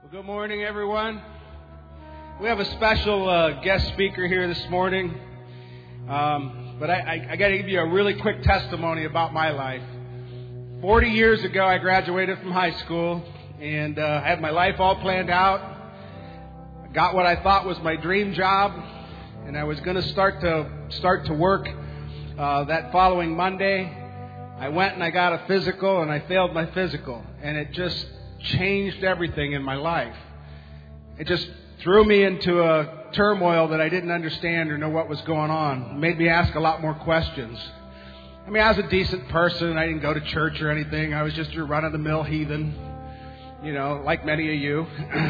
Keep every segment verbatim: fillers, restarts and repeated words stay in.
Well, good morning, everyone. We have a special uh, guest speaker here this morning, um, but I, I, I got to give you a really quick testimony about my life. Forty years ago, I graduated from high school, and uh, I had my life all planned out. I got what I thought was my dream job, and I was going to start to start to work uh, that following Monday. I went and I got a physical, and I failed my physical, and it just changed everything in my life. It just threw me into a turmoil that I didn't understand or know what was going on. It made me ask a lot more questions. I mean, I was a decent person. I didn't go to church or anything. I was just your run-of-the-mill heathen, you know, like many of you.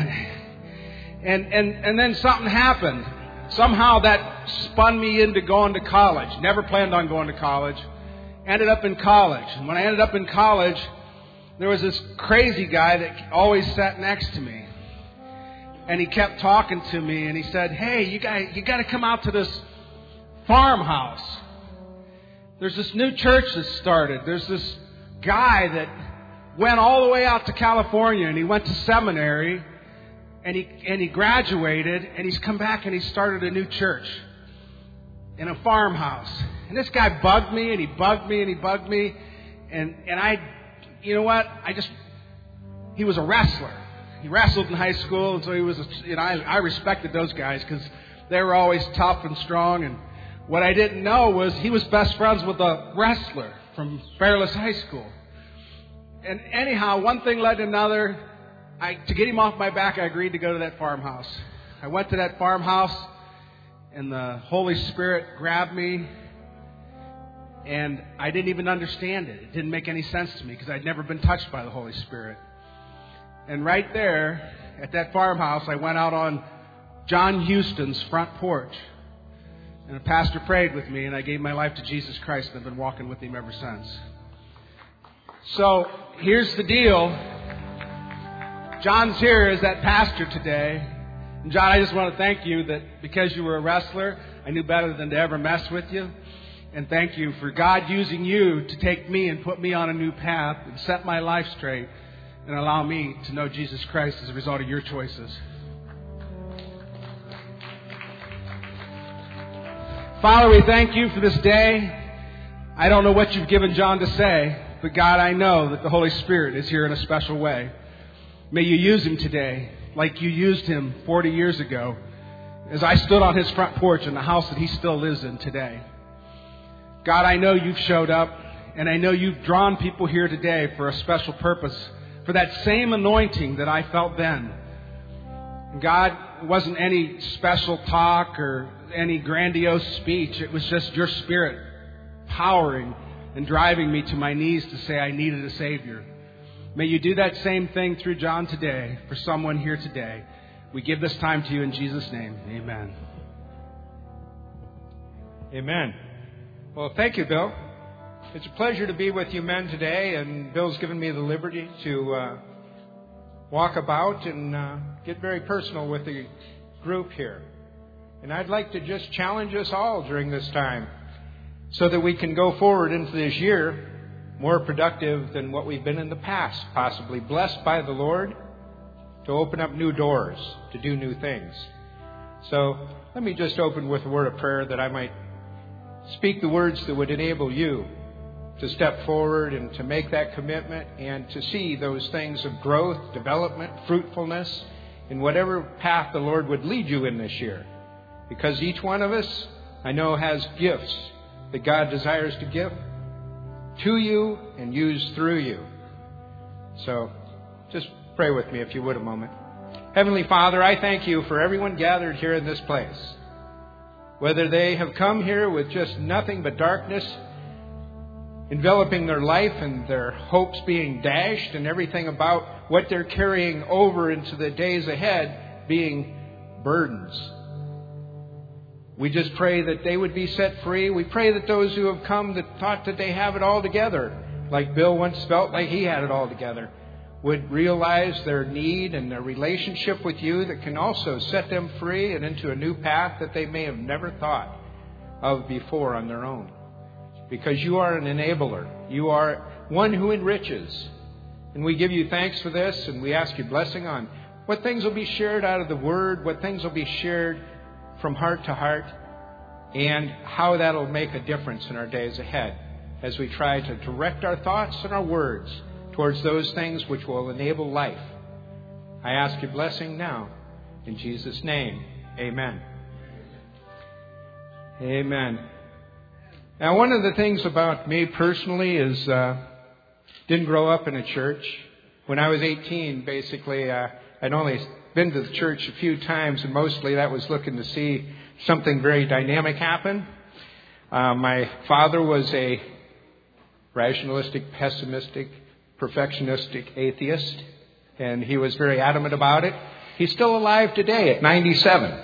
and and and then something happened. Somehow that spun me into going to college. Never planned on going to college. Ended up in college. And when I ended up in college, there was this crazy guy that always sat next to me. And he kept talking to me, and he said, "Hey, you guys, you got to come out to this farmhouse. There's this new church that started. There's this guy that went all the way out to California, and he went to seminary, and he and he graduated, and he's come back and he started a new church in a farmhouse." And this guy bugged me, and he bugged me, and he bugged me, and and I, you know what? I just he was a wrestler. He wrestled in high school, and so he was, a, you know, I, I respected those guys because they were always tough and strong. And what I didn't know was he was best friends with a wrestler from Fairless High School. And anyhow, one thing led to another. I, to get him off my back, I agreed to go to that farmhouse. I went to that farmhouse, and the Holy Spirit grabbed me, and I didn't even understand it. It didn't make any sense to me because I'd never been touched by the Holy Spirit. And right there, at that farmhouse, I went out on John Houston's front porch. And a pastor prayed with me, and I gave my life to Jesus Christ, and I've been walking with Him ever since. So, here's the deal. John's here as that pastor today. And John, I just want to thank you that because you were a wrestler, I knew better than to ever mess with you. And thank you for God using you to take me and put me on a new path and set my life straight. And allow me to know Jesus Christ as a result of your choices. Father, we thank you for this day. I don't know what you've given John to say, but God, I know that the Holy Spirit is here in a special way. May you use him today like you used him forty years ago as I stood on his front porch in the house that he still lives in today. God, I know you've showed up, and I know you've drawn people here today for a special purpose, for that same anointing that I felt then. God, it wasn't any special talk or any grandiose speech. It was just your Spirit powering and driving me to my knees to say I needed a Savior. May you do that same thing through John today for someone here today. We give this time to you in Jesus' name. Amen. Amen. Well, thank you, Bill. It's a pleasure to be with you men today, and Bill's given me the liberty to uh, walk about and uh, get very personal with the group here. And I'd like to just challenge us all during this time so that we can go forward into this year more productive than what we've been in the past, possibly blessed by the Lord to open up new doors, to do new things. So let me just open with a word of prayer that I might speak the words that would enable you to step forward and to make that commitment and to see those things of growth, development, fruitfulness in whatever path the Lord would lead you in this year. Because each one of us, I know, has gifts that God desires to give to you and use through you. So just pray with me if you would a moment. Heavenly Father, I thank you for everyone gathered here in this place. Whether they have come here with just nothing but darkness enveloping their life and their hopes being dashed and everything about what they're carrying over into the days ahead being burdens. We just pray that they would be set free. We pray that those who have come that thought that they have it all together, like Bill once felt like he had it all together, would realize their need and their relationship with you that can also set them free and into a new path that they may have never thought of before on their own. Because you are an enabler. You are one who enriches. And we give you thanks for this, and we ask your blessing on what things will be shared out of the Word, what things will be shared from heart to heart, and how that'll make a difference in our days ahead as we try to direct our thoughts and our words towards those things which will enable life. I ask your blessing now. In Jesus' name, amen. Amen. Now, one of the things about me personally is uh, didn't grow up in a church. When I was eighteen, basically, uh, I'd only been to the church a few times, and mostly that was looking to see something very dynamic happen. Uh, my father was a rationalistic, pessimistic, perfectionistic atheist, and he was very adamant about it. He's still alive today at ninety-seven,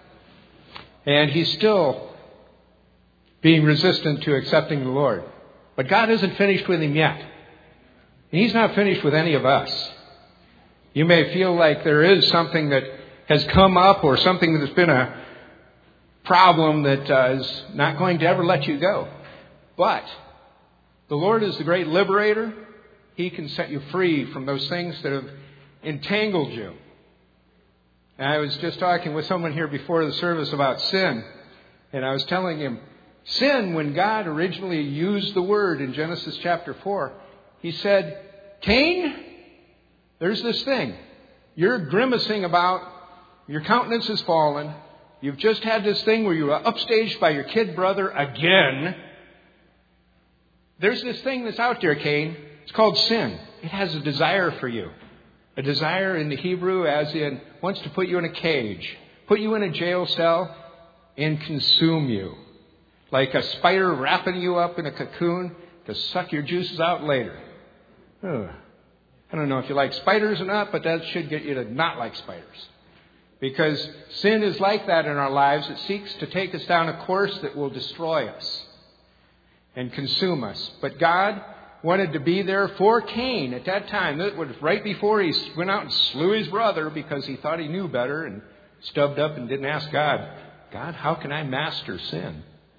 and he's still being resistant to accepting the Lord. But God isn't finished with him yet. And he's not finished with any of us. You may feel like there is something that has come up or something that's been a problem that uh, is not going to ever let you go. But the Lord is the great liberator. He can set you free from those things that have entangled you. And I was just talking with someone here before the service about sin. And I was telling him, sin, when God originally used the word in Genesis chapter four, he said, Cain, there's this thing. You're grimacing about, your countenance has fallen. You've just had this thing where you were upstaged by your kid brother again. There's this thing that's out there, Cain. It's called sin. It has a desire for you. A desire in the Hebrew as in wants to put you in a cage, put you in a jail cell, and consume you. Like a spider wrapping you up in a cocoon to suck your juices out later. Ugh. I don't know if you like spiders or not, but that should get you to not like spiders. Because sin is like that in our lives. It seeks to take us down a course that will destroy us and consume us. But God wanted to be there for Cain at that time. That was right before he went out and slew his brother because he thought he knew better and stubbed up and didn't ask God, God, how can I master sin?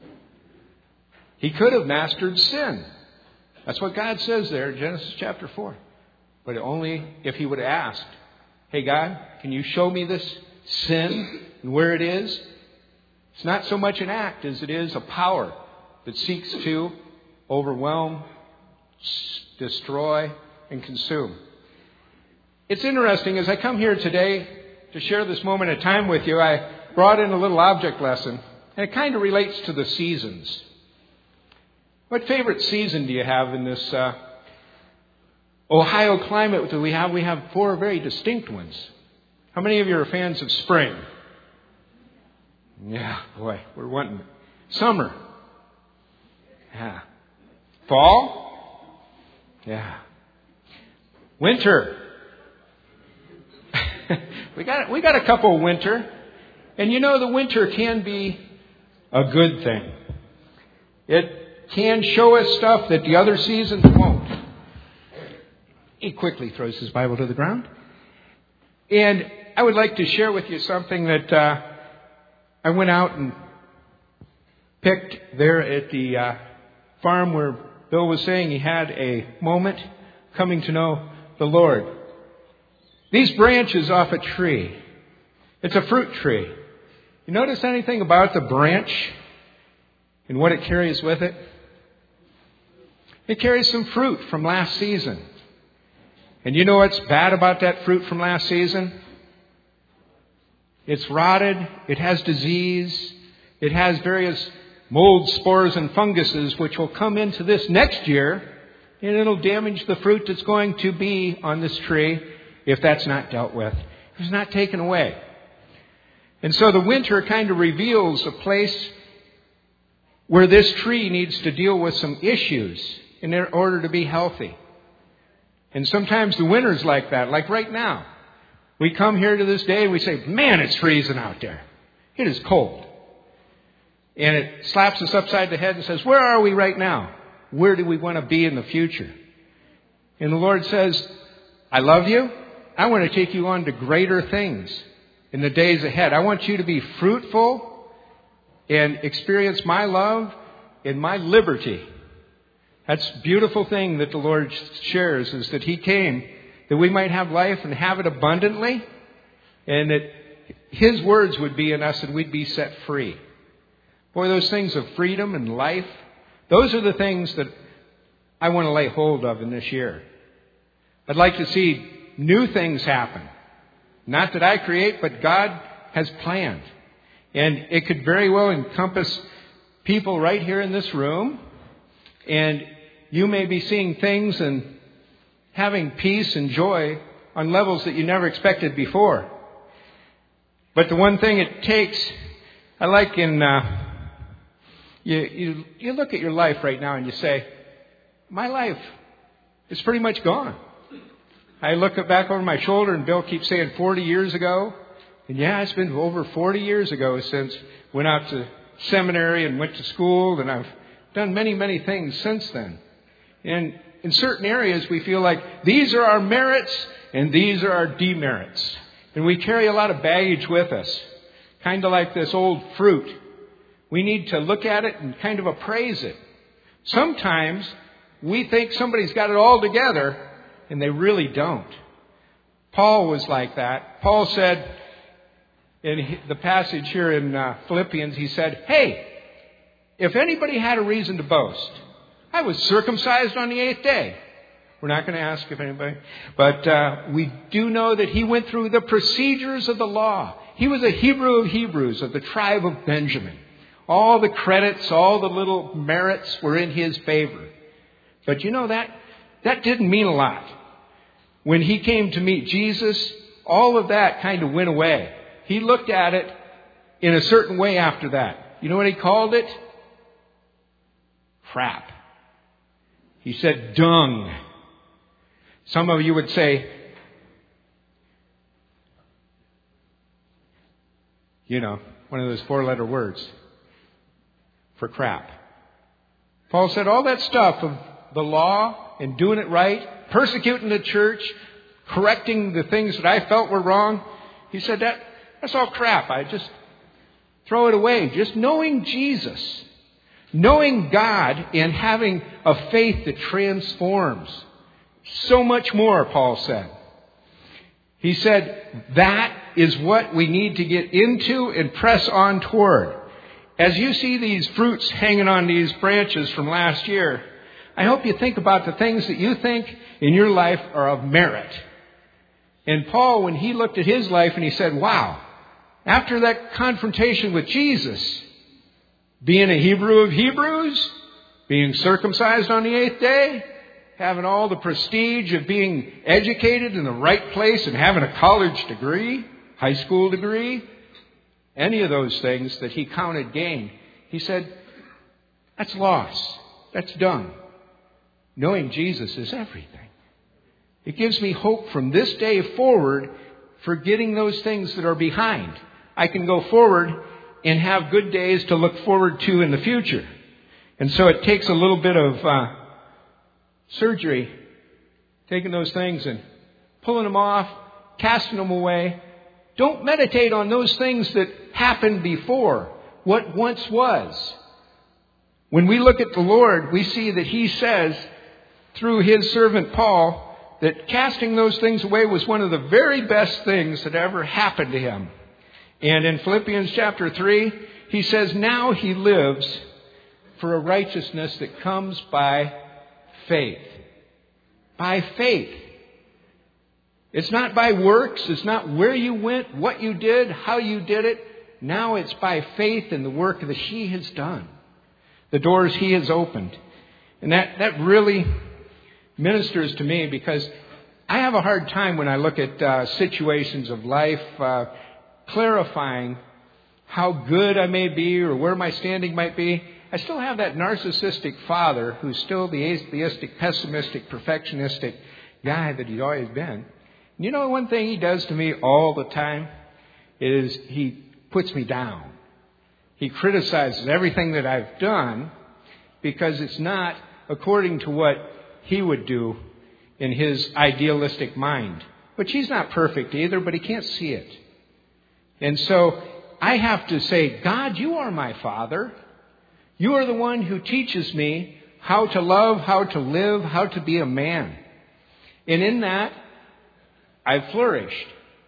He could have mastered sin. That's what God says there in Genesis chapter four. But only if he would have asked, hey, God, can you show me this sin and where it is? It's not so much an act as it is a power that seeks to overwhelm, destroy, and consume. It's interesting, as I come here today to share this moment of time with you, I brought in a little object lesson, and it kind of relates to the seasons. What favorite season do you have in this uh, Ohio climate that we have? We have four very distinct ones. How many of you are fans of spring? Yeah, boy, we're wanting summer. Yeah. Fall? Yeah. Winter. we got we got a couple of winter. And you know the winter can be a good thing. It can show us stuff that the other seasons won't. He quickly throws his Bible to the ground. And I would like to share with you something that uh, I went out and picked there at the uh, farm where Bill was saying he had a moment coming to know the Lord. These branches off a tree. It's a fruit tree. You notice anything about the branch and what it carries with it? It carries some fruit from last season. And you know what's bad about that fruit from last season? It's rotted. It has disease. It has various mold, spores, and funguses which will come into this next year, and it'll damage the fruit that's going to be on this tree if that's not dealt with. If it's not taken away. And so the winter kind of reveals a place where this tree needs to deal with some issues in order to be healthy. And sometimes the winter's like that, like right now. We come here to this day and we say, man, it's freezing out there. It is cold. And it slaps us upside the head and says, where are we right now? Where do we want to be in the future? And the Lord says, I love you. I want to take you on to greater things in the days ahead. I want you to be fruitful and experience my love and my liberty. That's a beautiful thing that the Lord shares, is that He came that we might have life and have it abundantly. and that His words would be in us and we'd be set free. Boy, those things of freedom and life, those are the things that I want to lay hold of in this year. I'd like to see new things happen. Not that I create, but God has planned. And it could very well encompass people right here in this room. And you may be seeing things and having peace and joy on levels that you never expected before. But the one thing it takes, I like in, uh, you, you, you look at your life right now and you say, my life is pretty much gone. I look back over my shoulder and Bill keeps saying forty years ago. And yeah, it's been over forty years ago since I went out to seminary and went to school, and I've done many, many things since then. And in certain areas we feel like these are our merits and these are our demerits. And we carry a lot of baggage with us, kind of like this old fruit. We need to look at it and kind of appraise it. Sometimes we think somebody's got it all together, and they really don't. Paul was like that. Paul said in the passage here in uh, Philippians, he said, hey, if anybody had a reason to boast, I was circumcised on the eighth day. We're not going to ask if anybody, but uh, we do know that he went through the procedures of the law. He was a Hebrew of Hebrews of the tribe of Benjamin. All the credits, all the little merits were in his favor. But you know, that that didn't mean a lot. When he came to meet Jesus, all of that kind of went away. He looked at it in a certain way after that. You know what he called it? Crap. He said dung. Some of you would say, you know, one of those four-letter words for crap. Paul said all that stuff of the law and doing it right, persecuting the church, correcting the things that I felt were wrong. He said that that's all crap. I just throw it away. Just knowing Jesus, knowing God, and having a faith that transforms. So much more, Paul said. He said that is what we need to get into and press on toward. As you see these fruits hanging on these branches from last year, I hope you think about the things that you think in your life are of merit. And Paul, when he looked at his life and he said, wow, after that confrontation with Jesus, being a Hebrew of Hebrews, being circumcised on the eighth day, having all the prestige of being educated in the right place and having a college degree, high school degree, any of those things that he counted gain, he said, that's loss. That's done. Knowing Jesus is everything. It gives me hope from this day forward, forgetting those things that are behind. I can go forward and have good days to look forward to in the future. And so it takes a little bit of uh, surgery, taking those things and pulling them off, casting them away. Don't meditate on those things that happened before, what once was. When we look at the Lord, we see that He says, through His servant Paul, that casting those things away was one of the very best things that ever happened to him. And in Philippians chapter three, he says, now he lives for a righteousness that comes by faith. By faith. It's not by works. It's not where you went, what you did, how you did it. Now it's by faith in the work that He has done. The doors He has opened. And that, that really ministers to me, because I have a hard time when I look at uh, situations of life, uh, clarifying how good I may be or where my standing might be. I still have that narcissistic father who's still the atheistic, pessimistic, perfectionistic guy that he's always been. You know, one thing he does to me all the time is he puts me down. He criticizes everything that I've done because it's not according to what he would do in his idealistic mind. But he's not perfect either, but he can't see it. And so I have to say, God, you are my Father. You are the one who teaches me how to love, how to live, how to be a man. And in that, I've flourished.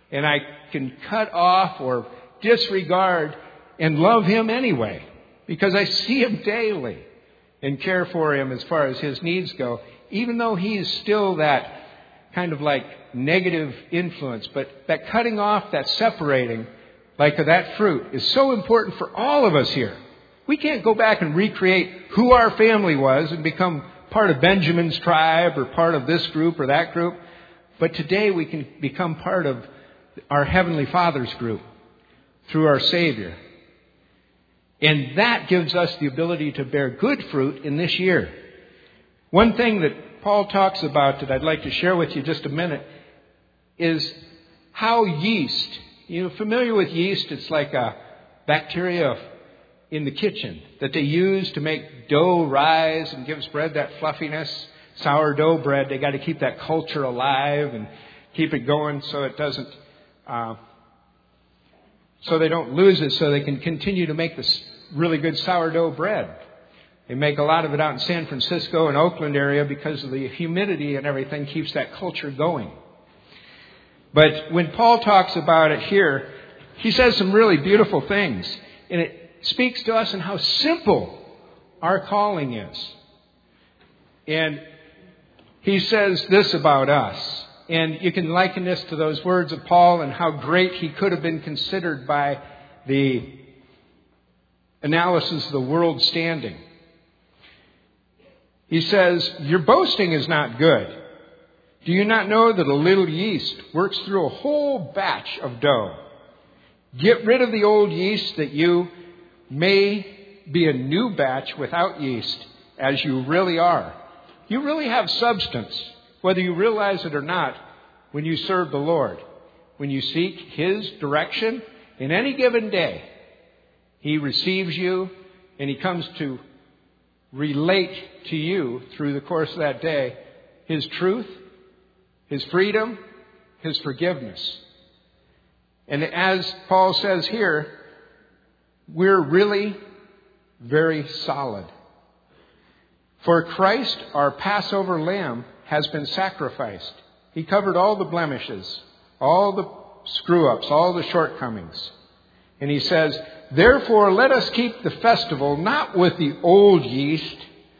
And I can cut off or disregard and love him anyway, because I see him daily and care for him as far as his needs go, even though he's still that kind of like negative influence. But that cutting off, that separating, like that fruit, is so important for all of us here. We can't go back and recreate who our family was and become part of Benjamin's tribe or part of this group or that group. But today we can become part of our Heavenly Father's group through our Savior. And that gives us the ability to bear good fruit in this year. One thing that Paul talks about that I'd like to share with you just a minute is how yeast, you know, familiar with yeast? It's like a bacteria in the kitchen that they use to make dough rise and gives bread that fluffiness. Sourdough bread, they got to keep that culture alive and keep it going so it doesn't, uh, so they don't lose it, so they can continue to make this really good sourdough bread. They make a lot of it out in San Francisco and Oakland area because of the humidity and everything keeps that culture going. But when Paul talks about it here, he says some really beautiful things. And it speaks to us in how simple our calling is. And he says this about us. And you can liken this to those words of Paul and how great he could have been considered by the analysis of the world standing. He says, your boasting is not good. Do you not know that a little yeast works through a whole batch of dough? Get rid of the old yeast that you may be a new batch without yeast, as you really are. You really have substance, whether you realize it or not, when you serve the Lord. When you seek His direction in any given day, He receives you and He comes to relate to you through the course of that day His truth, His freedom, His forgiveness. And as Paul says here, we're really very solid. For Christ, our Passover lamb, has been sacrificed. He covered all the blemishes, all the screw-ups, all the shortcomings. And he says, therefore, let us keep the festival not with the old yeast,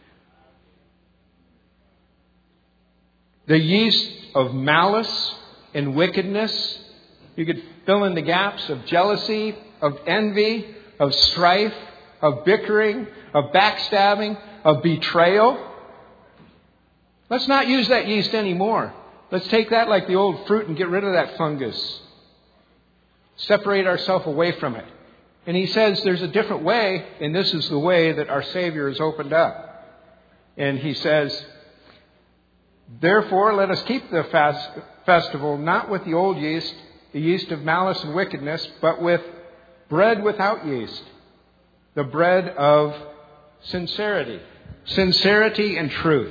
the yeast of malice and wickedness. You could fill in the gaps of jealousy, of envy, of strife, of bickering, of backstabbing, of betrayal. Let's not use that yeast anymore. Let's take that like the old fruit and get rid of that fungus. Separate ourselves away from it. And he says there's a different way, and this is the way that our Savior has opened up. And he says, therefore, let us keep the fast festival not with the old yeast, the yeast of malice and wickedness, but with bread without yeast, the bread of sincerity. Sincerity and truth.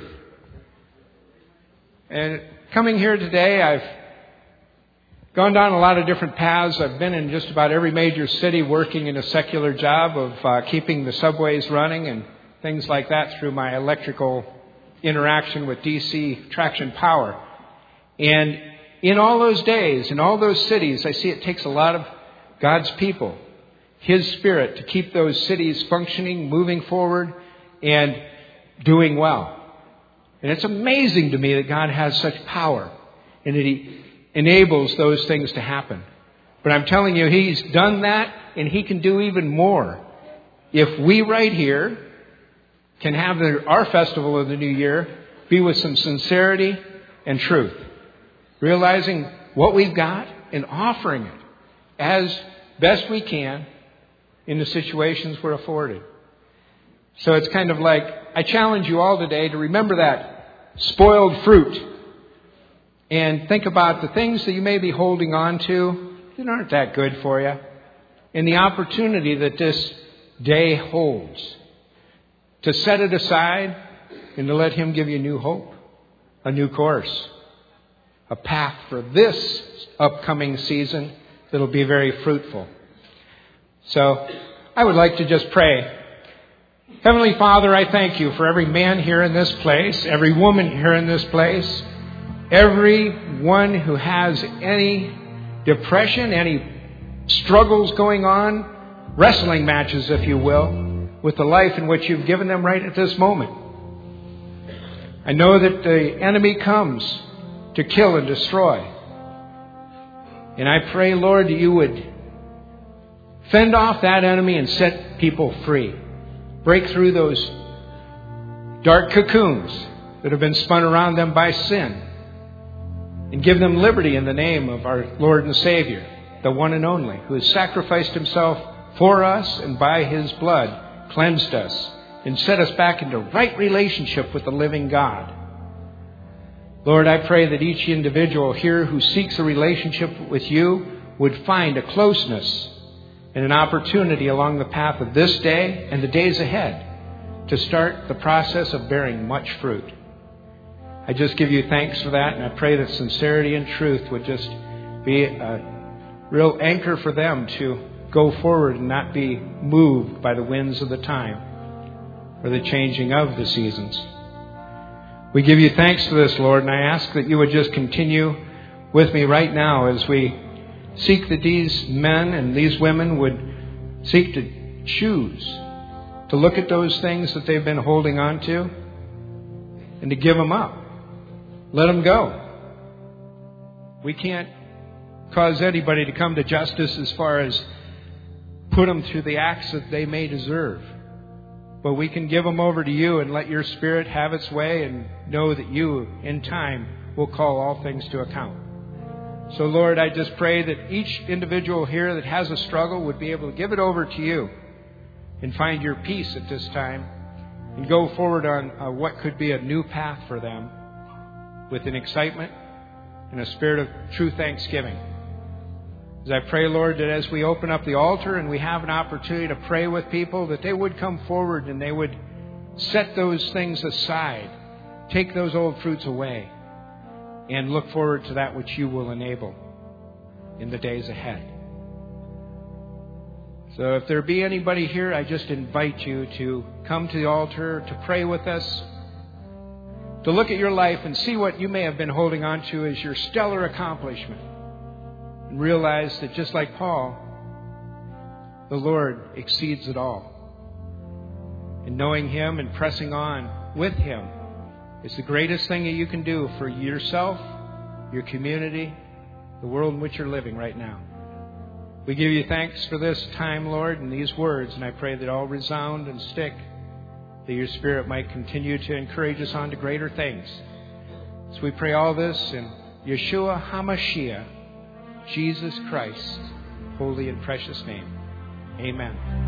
And coming here today, I've gone down a lot of different paths. I've been in just about every major city working in a secular job of uh, keeping the subways running and things like that through my electrical interaction with D C traction power. And in all those days, in all those cities, I see it takes a lot of God's people, His Spirit, to keep those cities functioning, moving forward, and doing well. And it's amazing to me that God has such power and that He enables those things to happen. But I'm telling you, He's done that and He can do even more. If we right here can have the, our festival of the new year be with some sincerity and truth, realizing what we've got and offering it as best we can in the situations we're afforded. So it's kind of like, I challenge you all today to remember that spoiled fruit and think about the things that you may be holding on to that aren't that good for you and the opportunity that this day holds to set it aside and to let Him give you new hope, a new course, a path for this upcoming season that'll be very fruitful. So I would like to just pray. Heavenly Father, I thank You for every man here in this place, every woman here in this place, everyone who has any depression, any struggles going on, wrestling matches, if you will, with the life in which you've given them right at this moment. I know that the enemy comes to kill and destroy. And I pray, Lord, that you would fend off that enemy and set people free. Break through those dark cocoons that have been spun around them by sin. And give them liberty in the name of our Lord and Savior, the one and only, who has sacrificed himself for us and by his blood cleansed us and set us back into right relationship with the living God. Lord, I pray that each individual here who seeks a relationship with you would find a closeness and an opportunity along the path of this day and the days ahead to start the process of bearing much fruit. I just give you thanks for that, and I pray that sincerity and truth would just be a real anchor for them to go forward and not be moved by the winds of the time or the changing of the seasons. We give you thanks for this, Lord, and I ask that you would just continue with me right now as we seek that these men and these women would seek to choose to look at those things that they've been holding on to and to give them up. Let them go. We can't cause anybody to come to justice as far as put them through the acts that they may deserve. But we can give them over to you and let your Spirit have its way and know that you, in time, will call all things to account. So, Lord, I just pray that each individual here that has a struggle would be able to give it over to you and find your peace at this time and go forward on uh, what could be a new path for them with an excitement and a spirit of true thanksgiving. As I pray, Lord, that as we open up the altar and we have an opportunity to pray with people, that they would come forward and they would set those things aside, take those old fruits away, and look forward to that which you will enable in the days ahead. So if there be anybody here, I just invite you to come to the altar, to pray with us, to look at your life and see what you may have been holding on to as your stellar accomplishment. And realize that just like Paul, the Lord exceeds it all. And knowing Him and pressing on with Him is the greatest thing that you can do for yourself, your community, the world in which you're living right now. We give you thanks for this time, Lord, and these words, and I pray that all resound and stick, that your Spirit might continue to encourage us on to greater things. So we pray all this in Yeshua HaMashiach, Jesus Christ, holy and precious name. Amen.